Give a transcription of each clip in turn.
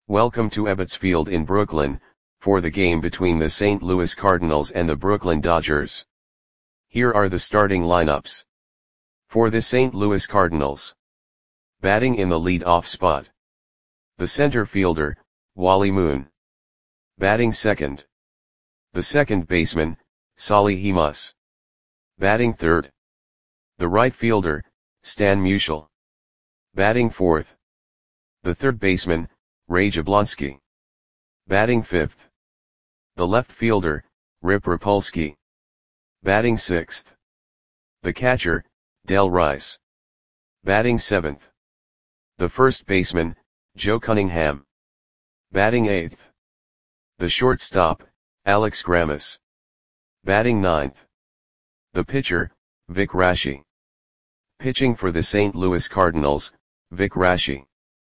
Welcome to Ebbets Field in Brooklyn, for the game between the St. Louis Cardinals and the Brooklyn Dodgers. Here are the starting lineups. For the St. Louis Cardinals. Batting in the lead-off spot. The center fielder, Wally Moon. Batting second. The second baseman, Solly Hemus. Batting third. The right fielder, Stan Musial. Batting fourth. The third baseman, Ray Jablonski. Batting fifth. The left fielder, Rip Rapolsky. Batting sixth. The catcher, Del Rice. Batting seventh. The first baseman, Joe Cunningham. Batting eighth. The shortstop, Alex Grammas. Batting ninth. The pitcher, Vic Raschi. Pitching for the St. Louis Cardinals, Vic Raschi.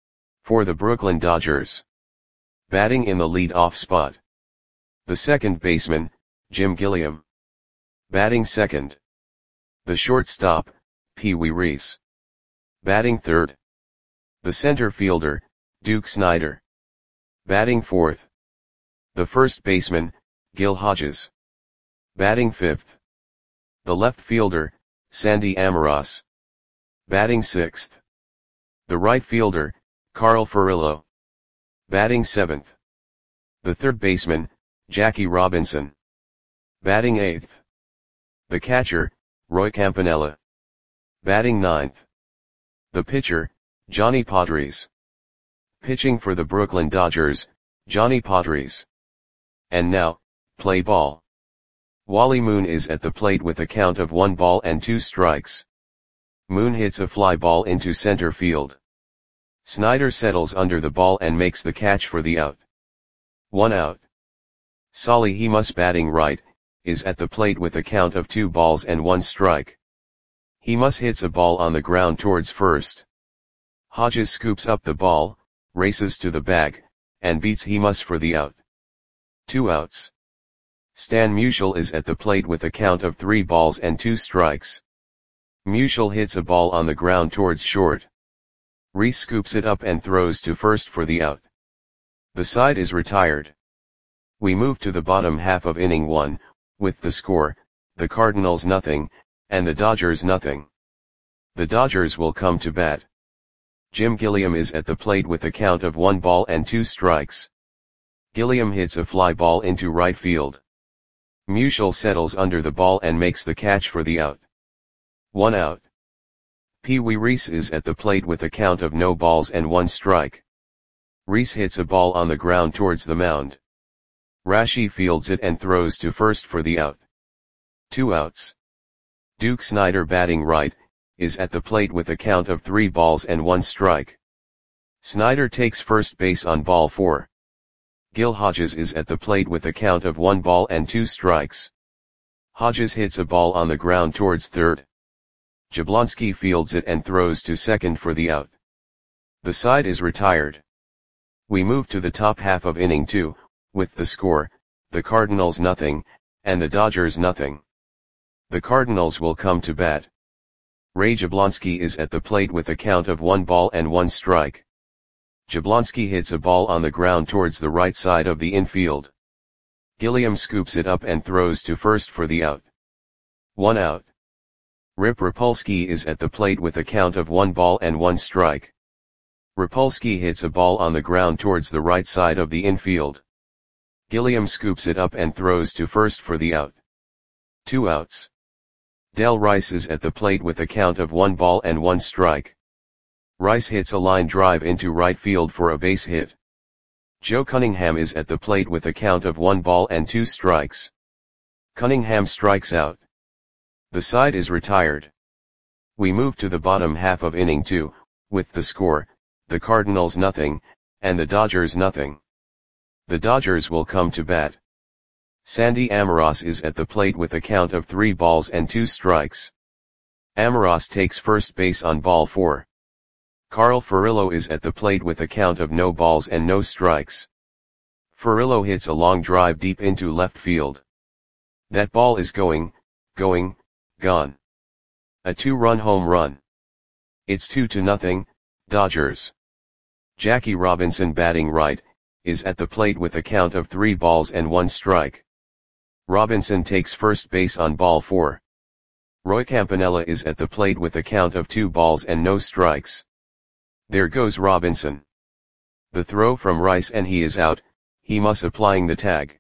For the Brooklyn Dodgers. Batting in the lead-off spot. The second baseman, Jim Gilliam. Batting second. The shortstop, Pee Wee Reese. Batting third. The center fielder, Duke Snider. Batting fourth. The first baseman, Gil Hodges. Batting fifth. The left fielder, Sandy Almiroz. Batting sixth. The right fielder, Carl Furillo. Batting seventh. The third baseman, Jackie Robinson. Batting eighth. The catcher, Roy Campanella. Batting ninth. The pitcher, Johnny Podres. Pitching for the Brooklyn Dodgers, Johnny Podres. And now, play ball. Wally Moon is at the plate with a count of 1 ball and 2 strikes. Moon hits a fly ball into center field. Snider settles under the ball and makes the catch for the out. 1 out. Solly Hemus, batting right, is at the plate with a count of 2 balls and 1 strike. Hemus hits a ball on the ground towards first. Hodges scoops up the ball, races to the bag, and beats Hemus for the out. 2 outs. Stan Musial is at the plate with a count of 3 balls and 2 strikes. Musial hits a ball on the ground towards short. Reese scoops it up and throws to first for the out. The side is retired. We move to the bottom half of inning 1, with the score, the Cardinals nothing, and the Dodgers nothing. The Dodgers will come to bat. Jim Gilliam is at the plate with a count of 1 ball and 2 strikes. Gilliam hits a fly ball into right field. Musial settles under the ball and makes the catch for the out. 1 out. Pee Wee Reese is at the plate with a count of no balls and 1 strike. Reese hits a ball on the ground towards the mound. Raschi fields it and throws to first for the out. 2 outs. Duke Snider, batting right, is at the plate with a count of 3 balls and 1 strike. Snider takes first base on ball 4. Gil Hodges is at the plate with a count of 1 ball and 2 strikes. Hodges hits a ball on the ground towards third. Jablonski fields it and throws to second for the out. The side is retired. We move to the top half of inning 2, with the score, the Cardinals nothing, and the Dodgers nothing. The Cardinals will come to bat. Ray Jablonski is at the plate with a count of 1 ball and 1 strike. Jablonski hits a ball on the ground towards the right side of the infield. Gilliam scoops it up and throws to first for the out. 1 out. Rip Rapolsky is at the plate with a count of 1 ball and 1 strike. Rapolsky hits a ball on the ground towards the right side of the infield. Gilliam scoops it up and throws to first for the out. 2 outs. Del Rice is at the plate with a count of 1 ball and 1 strike. Rice hits a line drive into right field for a base hit. Joe Cunningham is at the plate with a count of 1 ball and 2 strikes. Cunningham strikes out. The side is retired. We move to the bottom half of inning 2, with the score, the Cardinals nothing, and the Dodgers nothing. The Dodgers will come to bat. Sandy Almiroz is at the plate with a count of 3 balls and 2 strikes. Almiroz takes first base on ball 4. Carl Furillo is at the plate with a count of no balls and no strikes. Furillo hits a long drive deep into left field. That ball is going, gone. A 2-run home run. It's 2-0, Dodgers. Jackie Robinson batting right, is at the plate with a count of 3 balls and 1 strike. Robinson takes first base on ball 4. Roy Campanella is at the plate with a count of 2 balls and no strikes. There goes Robinson. The throw from Rice and he is out, he must applying the tag.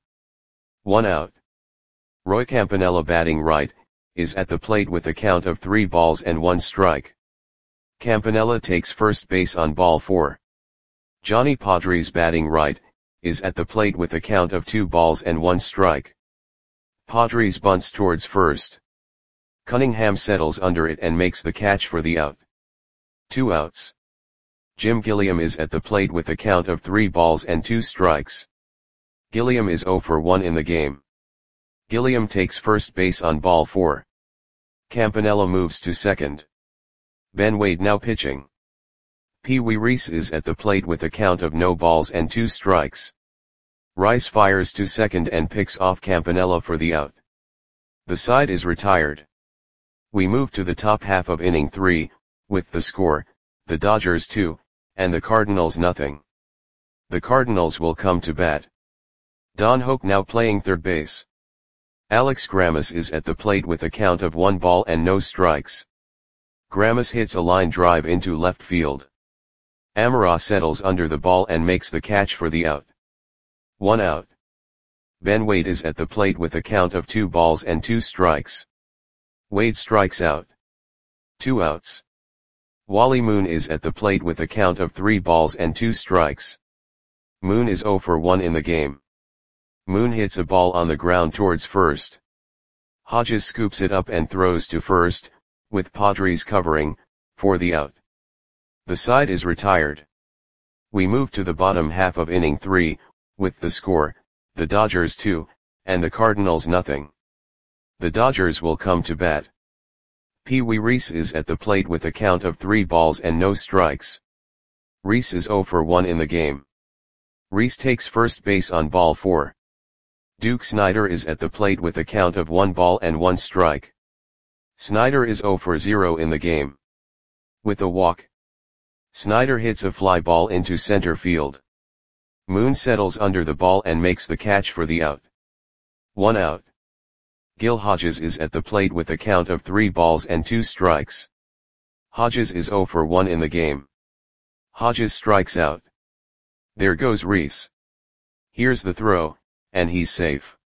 1 out. Roy Campanella batting right, is at the plate with a count of 3 balls and 1 strike. Campanella takes first base on ball 4. Johnny Padres batting right, is at the plate with a count of 2 balls and 1 strike. Padres bunts towards first. Cunningham settles under it and makes the catch for the out. 2 outs. Jim Gilliam is at the plate with a count of 3 balls and 2 strikes. Gilliam is 0 for 1 in the game. Gilliam takes first base on ball 4. Campanella moves to second. Ben Wade now pitching. Pee Wee Reese is at the plate with a count of no balls and 2 strikes. Rice fires to second and picks off Campanella for the out. The side is retired. We move to the top half of inning 3, with the score, the Dodgers 2, and the Cardinals nothing. The Cardinals will come to bat. Don Hoak now playing third base. Alex Grammas is at the plate with a count of 1 ball and no strikes. Grammas hits a line drive into left field. Amara settles under the ball and makes the catch for the out. 1 out. Ben Wade is at the plate with a count of 2 balls and 2 strikes. Wade strikes out. 2 outs. Wally Moon is at the plate with a count of 3 balls and 2 strikes. Moon is 0 for 1 in the game. Moon hits a ball on the ground towards first. Hodges scoops it up and throws to first, with Padres covering, for the out. The side is retired. We move to the bottom half of inning 3, with the score, the Dodgers 2, and the Cardinals nothing. The Dodgers will come to bat. Pee Wee Reese is at the plate with a count of 3 balls and no strikes. Reese is 0 for 1 in the game. Reese takes first base on ball 4. Duke Snider is at the plate with a count of 1 ball and 1 strike. Snider is 0 for 0 in the game. With a walk, Snider hits a fly ball into center field. Moon settles under the ball and makes the catch for the out. 1 out. Gil Hodges is at the plate with a count of 3 balls and 2 strikes. Hodges is 0 for 1 in the game. Hodges strikes out. There goes Reese. Here's the throw, and he's safe.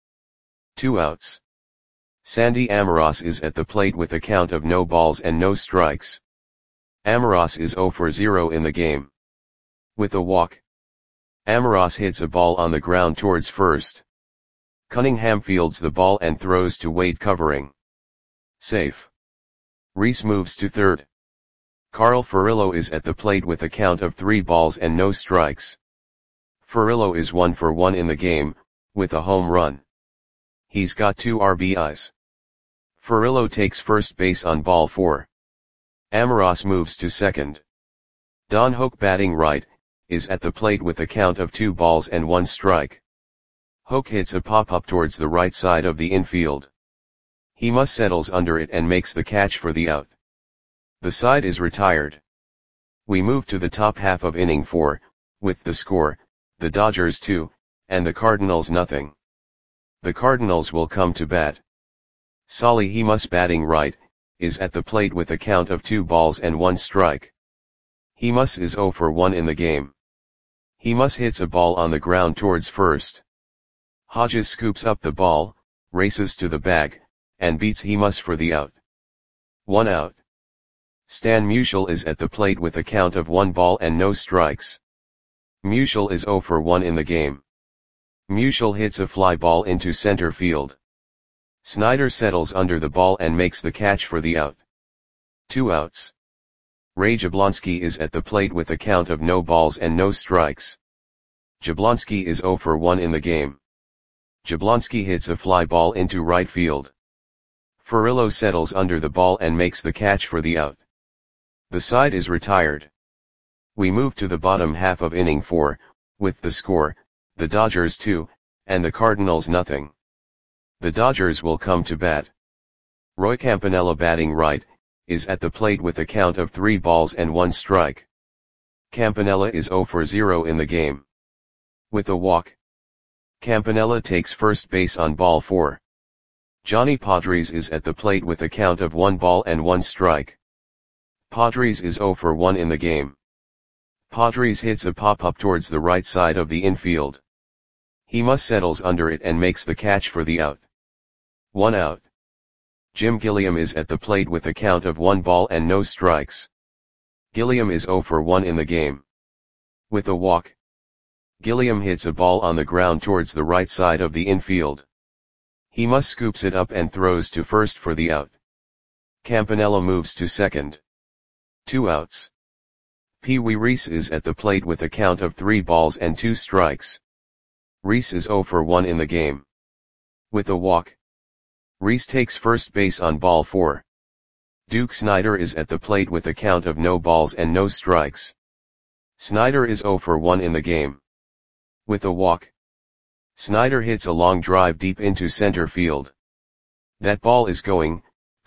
2 outs. Sandy Amaras is at the plate with a count of no balls and no strikes. Amaras is 0 for 0 in the game. With a walk, Amaras hits a ball on the ground towards first. Cunningham fields the ball and throws to Wade covering. Safe. Reese moves to third. Carl Furillo is at the plate with a count of 3 balls and no strikes. Furillo is 1 for 1 in the game, with a home run. He's got 2 RBIs. Furillo takes first base on ball 4. Amaras moves to second. Don Hoak batting right, is at the plate with a count of 2 balls and 1 strike. Hoak hits a pop-up towards the right side of the infield. He must settles under it and makes the catch for the out. The side is retired. We move to the top half of inning 4, with the score, the Dodgers 2, and the Cardinals nothing. The Cardinals will come to bat. Solly Hemus batting right, is at the plate with a count of 2 balls and 1 strike. Hemus is 0 for 1 in the game. Hemus hits a ball on the ground towards first. Hodges scoops up the ball, races to the bag, and beats Hemus for the out. 1 out. Stan Musial is at the plate with a count of 1 ball and no strikes. Musial is 0 for 1 in the game. Musial hits a fly ball into center field. Snider settles under the ball and makes the catch for the out. 2 outs. Ray Jablonski is at the plate with a count of no balls and no strikes. Jablonski is 0 for 1 in the game. Jablonski hits a fly ball into right field. Furillo settles under the ball and makes the catch for the out. The side is retired. We move to the bottom half of inning 4, with the score, the Dodgers 2, and the Cardinals nothing. The Dodgers will come to bat. Roy Campanella batting right, is at the plate with a count of 3 balls and 1 strike. Campanella is 0 for 0 in the game. With a walk, Campanella takes first base on ball 4. Johnny Padres is at the plate with a count of 1 ball and 1 strike. Padres is 0 for 1 in the game. Padres hits a pop-up towards the right side of the infield. He must settles under it and makes the catch for the out. 1 out. Jim Gilliam is at the plate with a count of 1 ball and no strikes. Gilliam is 0 for 1 in the game. With a walk, Gilliam hits a ball on the ground towards the right side of the infield. He must scoops it up and throws to first for the out. Campanella moves to second. 2 outs. Pee Wee Reese is at the plate with a count of 3 balls and 2 strikes. Reese is 0 for 1 in the game. With a walk, Reese takes first base on ball 4. Duke Snider is at the plate with a count of no balls and no strikes. Snider is 0 for 1 in the game. With a walk, Snider hits a long drive deep into center field. That ball is gone.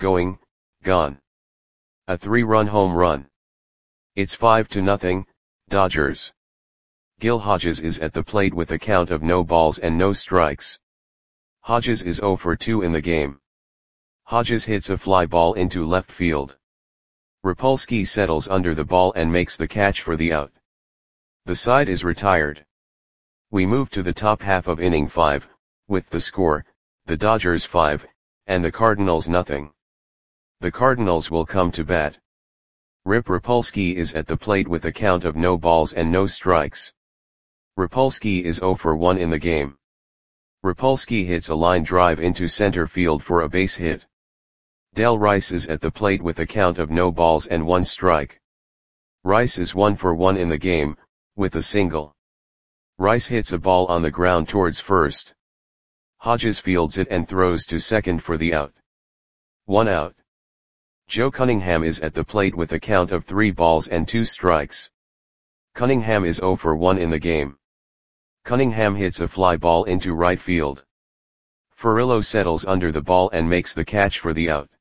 A 3-run home run. It's 5-0, Dodgers. Gil Hodges is at the plate with a count of no balls and no strikes. Hodges is 0 for 2 in the game. Hodges hits a fly ball into left field. Rapolsky settles under the ball and makes the catch for the out. The side is retired. We move to the top half of inning 5, with the score, the Dodgers 5, and the Cardinals nothing. The Cardinals will come to bat. Rip Rapolsky is at the plate with a count of no balls and no strikes. Rapolsky is 0 for 1 in the game. Rapolsky hits a line drive into center field for a base hit. Del Rice is at the plate with a count of no balls and 1 strike. Rice is 1 for 1 in the game, with a single. Rice hits a ball on the ground towards first. Hodges fields it and throws to second for the out. 1 out. Joe Cunningham is at the plate with a count of 3 balls and 2 strikes. Cunningham is 0 for 1 in the game. Cunningham hits a fly ball into right field. Furillo settles under the ball and makes the catch for the out.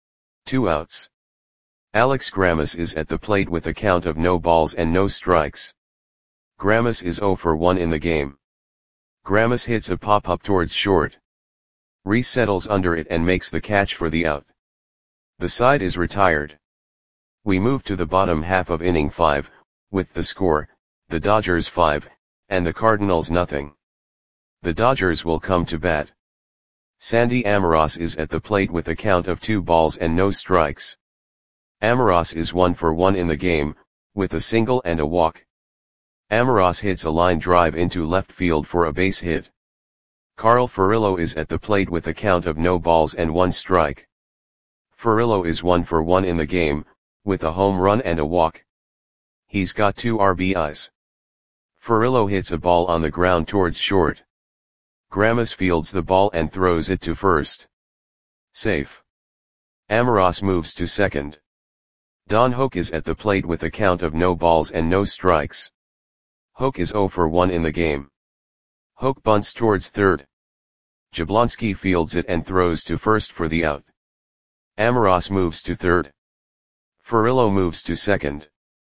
2 outs. Alex Grammas is at the plate with a count of no balls and no strikes. Grammas is 0 for 1 in the game. Grammas hits a pop-up towards short. Reese settles under it and makes the catch for the out. The side is retired. We move to the bottom half of inning 5, with the score, the Dodgers 5, and the Cardinals nothing. The Dodgers will come to bat. Sandy Amoros is at the plate with a count of 2 balls and no strikes. Amoros is 1 for 1 in the game, with a single and a walk. Amoros hits a line drive into left field for a base hit. Carl Furillo is at the plate with a count of no balls and 1 strike. Furillo is 1 for 1 in the game, with a home run and a walk. He's got 2 RBIs. Furillo hits a ball on the ground towards short. Grammas fields the ball and throws it to first. Safe. Amoros moves to second. Don Hoke is at the plate with a count of no balls and no strikes. Hoke is 0 for 1 in the game. Hoke bunts towards third. Jablonski fields it and throws to first for the out. Amoros moves to third. Furillo moves to second.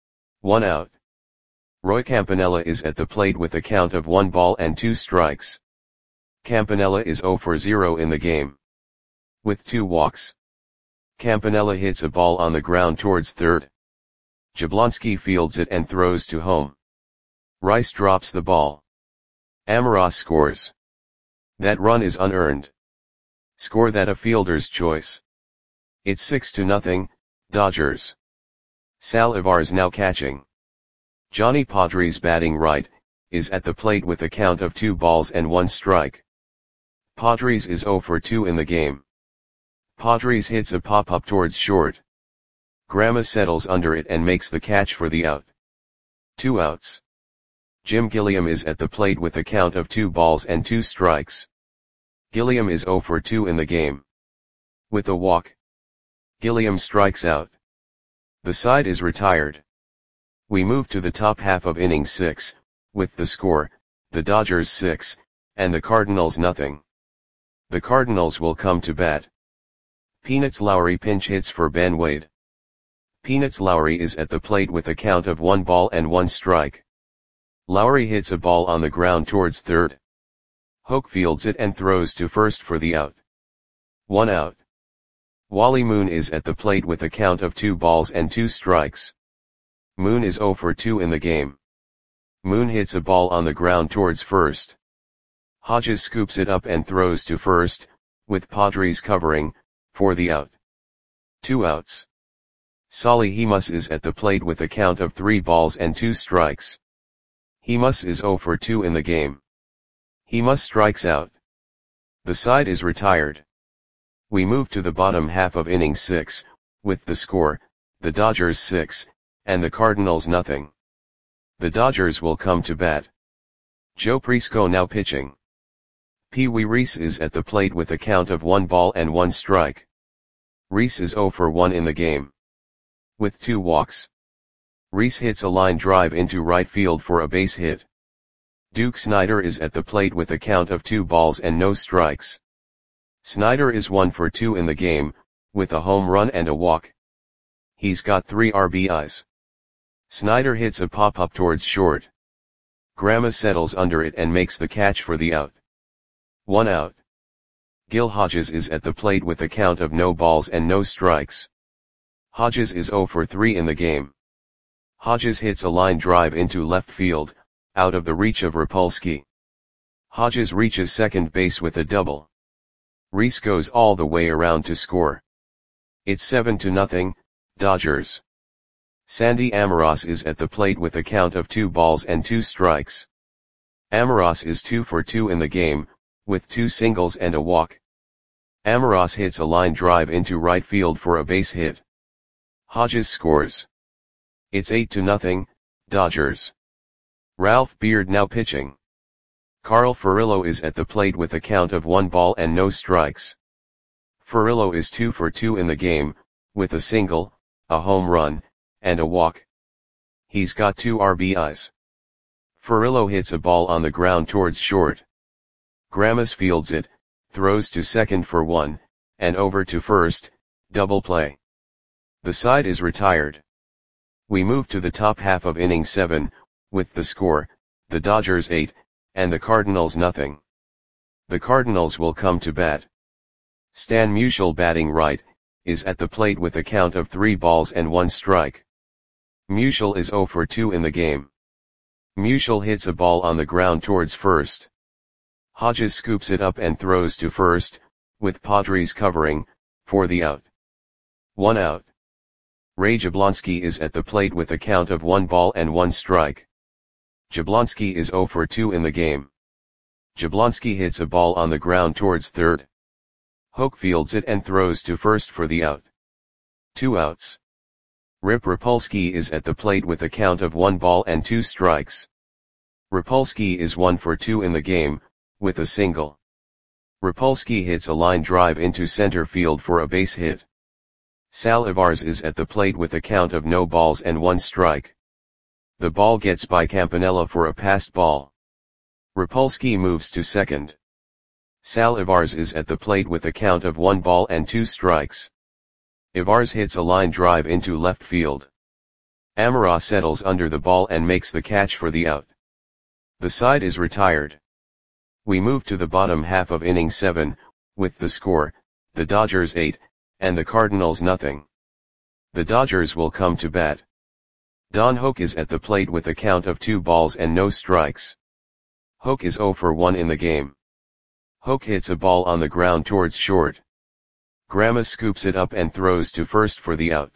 1 out. Roy Campanella is at the plate with a count of 1 ball and 2 strikes. Campanella is 0 for 0 in the game. With 2 walks, Campanella hits a ball on the ground towards third. Jablonski fields it and throws to home. Rice drops the ball. Amoros scores. That run is unearned. Score that a fielder's choice. It's 6-0, Dodgers. Sal Ivar's now catching. Johnny Padres batting right, is at the plate with a count of 2 balls and 1 strike. Padres is 0 for 2 in the game. Padres hits a pop-up towards short. Grammas settles under it and makes the catch for the out. 2 outs. Jim Gilliam is at the plate with a count of 2 balls and 2 strikes. Gilliam is 0 for 2 in the game. With a walk, Gilliam strikes out. The side is retired. We move to the top half of inning 6, with the score, the Dodgers 6, and the Cardinals nothing. The Cardinals will come to bat. Peanuts Lowry pinch hits for Ben Wade. Peanuts Lowry is at the plate with a count of 1 ball and 1 strike. Lowry hits a ball on the ground towards third. Hoke fields it and throws to first for the out. 1 out. Wally Moon is at the plate with a count of 2 balls and 2 strikes. Moon is 0 for 2 in the game. Moon hits a ball on the ground towards first. Hodges scoops it up and throws to first, with Padres covering, for the out. 2 outs. Solly Hemus is at the plate with a count of 3 balls and 2 strikes. Hemus is 0 for 2 in the game. Hemus strikes out. The side is retired. We move to the bottom half of inning 6, with the score, the Dodgers 6, and the Cardinals nothing. The Dodgers will come to bat. Joe Prisco now pitching. Pee Wee Reese is at the plate with a count of 1 ball and 1 strike. Reese is 0 for 1 in the game. With 2 walks. Reese hits a line drive into right field for a base hit. Duke Snider is at the plate with a count of 2 balls and no strikes. Snider is 1 for 2 in the game, with a home run and a walk. He's got 3 RBIs. Snider hits a pop-up towards short. Grandma settles under it and makes the catch for the out. 1 out. Gil Hodges is at the plate with a count of no balls and no strikes. Hodges is 0 for 3 in the game. Hodges hits a line drive into left field, out of the reach of Rapolsky. Hodges reaches second base with a double. Reese goes all the way around to score. It's 7-0, Dodgers. Sandy Amoros is at the plate with a count of 2 balls and 2 strikes. Amoros is 2 for 2 in the game, with 2 singles and a walk. Amoros hits a line drive into right field for a base hit. Hodges scores. It's 8-0, Dodgers. Ralph Beard now pitching. Carl Furillo is at the plate with a count of 1 ball and no strikes. Furillo is 2 for 2 in the game, with a single, a home run, and a walk. He's got 2 RBIs. Furillo hits a ball on the ground towards short. Grammas fields it, throws to second for 1, and over to first, double play. The side is retired. We move to the top half of inning 7, with the score, the Dodgers 8, and the Cardinals nothing. The Cardinals will come to bat. Stan Musial batting right, is at the plate with a count of 3 balls and 1 strike. Musial is 0 for 2 in the game. Musial hits a ball on the ground towards first. Hodges scoops it up and throws to first, with Padres covering, for the out. 1 out. Ray Jablonski is at the plate with a count of 1 ball and 1 strike. Jablonski is 0 for 2 in the game. Jablonski hits a ball on the ground towards third. Hoke fields it and throws to first for the out. 2 outs. Rip Rapolsky is at the plate with a count of 1 ball and 2 strikes. Rapolsky is 1 for 2 in the game, with a single. Rapolsky hits a line drive into center field for a base hit. Sal Ivars is at the plate with a count of no balls and 1 strike. The ball gets by Campanella for a passed ball. Rapolsky moves to second. Sal Ivars is at the plate with a count of 1 ball and 2 strikes. Ivars hits a line drive into left field. Amoros settles under the ball and makes the catch for the out. The side is retired. We move to the bottom half of inning 7, with the score, the Dodgers 8, and the Cardinals nothing. The Dodgers will come to bat. Don Hoke is at the plate with a count of 2 balls and no strikes. Hoke is 0 for 1 in the game. Hoke hits a ball on the ground towards short. Grandma scoops it up and throws to first for the out.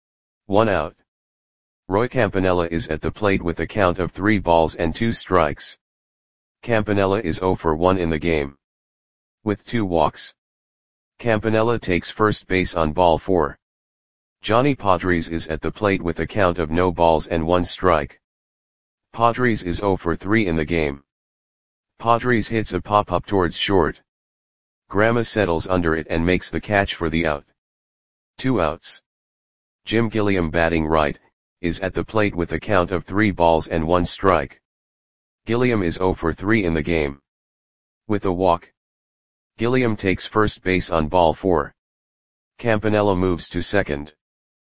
1 out. Roy Campanella is at the plate with a count of 3 balls and 2 strikes. Campanella is 0 for 1 in the game. With 2 walks. Campanella takes first base on ball 4. Johnny Padres is at the plate with a count of no balls and 1 strike. Padres is 0 for 3 in the game. Padres hits a pop-up towards short. Grandma settles under it and makes the catch for the out. 2 outs. Jim Gilliam batting right, is at the plate with a count of 3 balls and 1 strike. Gilliam is 0 for 3 in the game. With a walk. Gilliam takes first base on ball 4. Campanella moves to second.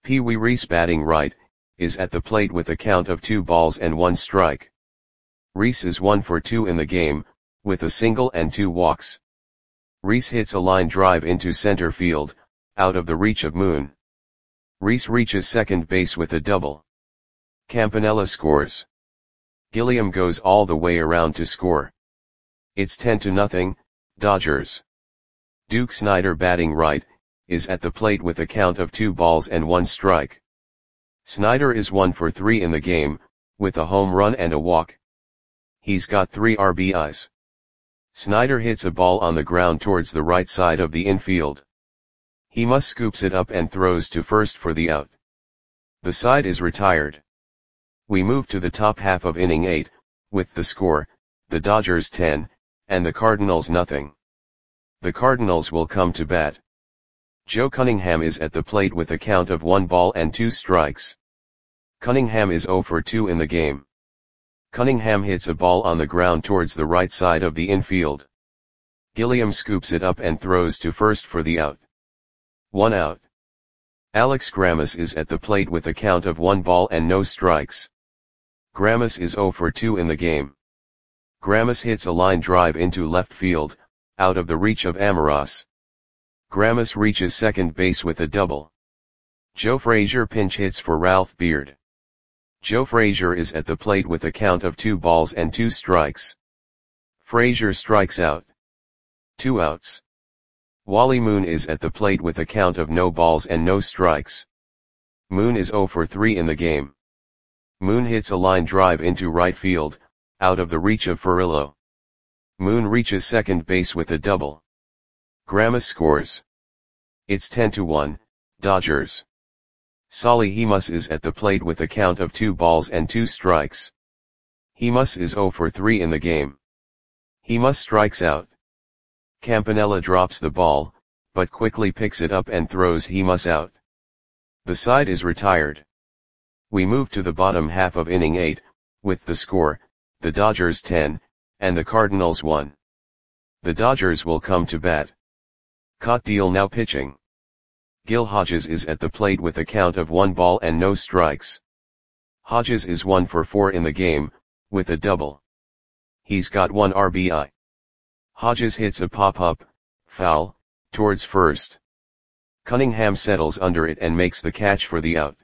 Pee Wee Reese batting right, is at the plate with a count of 2 balls and 1 strike. Reese is 1 for 2 in the game, with a single and 2 walks. Reese hits a line drive into center field, out of the reach of Moon. Reese reaches second base with a double. Campanella scores. Gilliam goes all the way around to score. It's 10-0, Dodgers. Duke Snider batting right, is at the plate with a count of 2 balls and 1 strike. Snider is 1 for 3 in the game, with a home run and a walk. He's got 3 RBIs. Snider hits a ball on the ground towards the right side of the infield. He must scoops it up and throws to first for the out. The side is retired. We move to the top half of inning 8, with the score, the Dodgers 10, and the Cardinals nothing. The Cardinals will come to bat. Joe Cunningham is at the plate with a count of 1 ball and 2 strikes. Cunningham is 0 for 2 in the game. Cunningham hits a ball on the ground towards the right side of the infield. Gilliam scoops it up and throws to first for the out. 1 out. Alex Grammas is at the plate with a count of 1 ball and no strikes. Grammas is 0 for 2 in the game. Grammas hits a line drive into left field, out of the reach of Amoros. Grammas reaches second base with a double. Joe Frazier pinch hits for Ralph Beard. Joe Frazier is at the plate with a count of 2 balls and 2 strikes. Frazier strikes out. 2 outs. Wally Moon is at the plate with a count of no balls and no strikes. Moon is 0 for 3 in the game. Moon hits a line drive into right field, out of the reach of Furillo. Moon reaches second base with a double. Grammas scores. It's 10-1, Dodgers. Solly Hemus is at the plate with a count of 2 balls and 2 strikes. Hemus is 0 for 3 in the game. Hemus strikes out. Campanella drops the ball, but quickly picks it up and throws Hemus out. The side is retired. We move to the bottom half of inning 8, with the score, the Dodgers 10, and the Cardinals 1. The Dodgers will come to bat. Caught Deal now pitching. Gil Hodges is at the plate with a count of 1 ball and no strikes. Hodges is 1 for 4 in the game, with a double. He's got 1 RBI. Hodges hits a pop-up, foul, towards first. Cunningham settles under it and makes the catch for the out.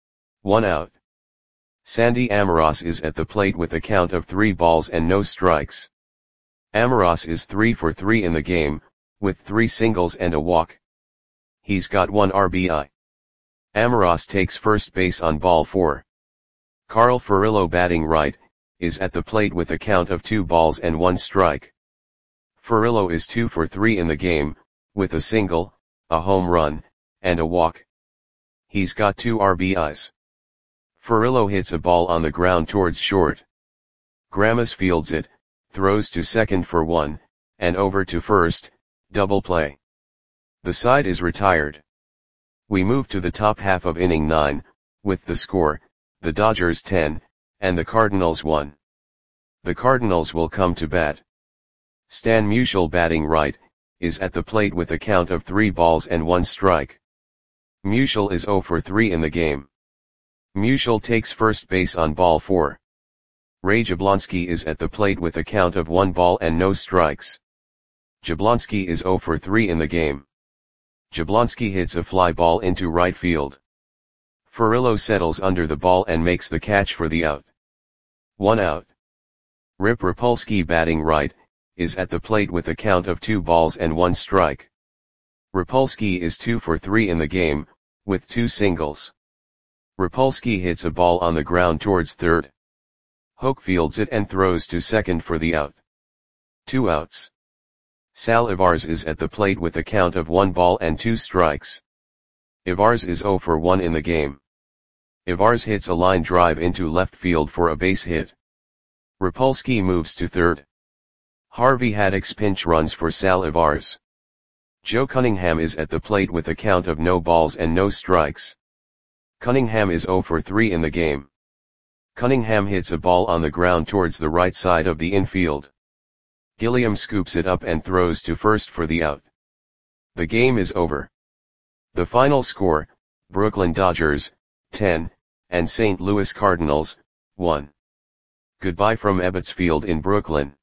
1 out. Sandy Amoros is at the plate with a count of 3 balls and no strikes. Amoros is 3 for 3 in the game, with 3 singles and a walk. He's got 1 RBI. Amoros takes first base on ball 4. Carl Furillo batting right, is at the plate with a count of 2 balls and 1 strike. Furillo is 2 for 3 in the game, with a single, a home run, and a walk. He's got 2 RBIs. Furillo hits a ball on the ground towards short. Grammas fields it, throws to second for 1, and over to first, double play. The side is retired. We move to the top half of inning 9, with the score, the Dodgers 10, and the Cardinals 1. The Cardinals will come to bat. Stan Musial batting right, is at the plate with a count of 3 balls and 1 strike. Musial is 0 for 3 in the game. Musial takes first base on ball 4. Ray Jablonski is at the plate with a count of 1 ball and no strikes. Jablonski is 0 for 3 in the game. Jablonski hits a fly ball into right field. Furillo settles under the ball and makes the catch for the out. 1 out. Rip Rapolsky batting right, is at the plate with a count of 2 balls and 1 strike. Rapolsky is 2 for 3 in the game, with 2 singles. Rapolsky hits a ball on the ground towards third. Hoke fields it and throws to second for the out. 2 outs. Sal Ivars is at the plate with a count of 1 ball and 2 strikes. Ivars is 0 for 1 in the game. Ivars hits a line drive into left field for a base hit. Rapolsky moves to third. Harvey Haddix pinch runs for Sal Ivars. Joe Cunningham is at the plate with a count of no balls and no strikes. Cunningham is 0 for 3 in the game. Cunningham hits a ball on the ground towards the right side of the infield. Gilliam scoops it up and throws to first for the out. The game is over. The final score, Brooklyn Dodgers, 10, and St. Louis Cardinals, 1. Goodbye from Ebbets Field in Brooklyn.